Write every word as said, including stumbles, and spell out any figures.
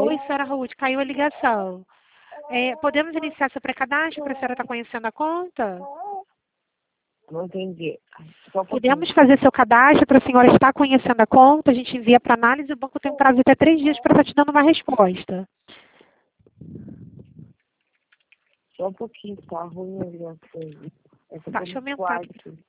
Oi, senhora Ruth, caiu a ligação. É, podemos iniciar seu pré-cadastro para a senhora estar conhecendo a conta? Não entendi. Só um Podemos pouquinho. fazer seu cadastro para a senhora estar conhecendo a conta, a gente envia para análise e o banco tem um prazo de até três dias para estar te dando uma resposta. Só um pouquinho, tá ruim ali as coisas. Essa Tá, coisa deixa eu do aumentar aqui. quarto.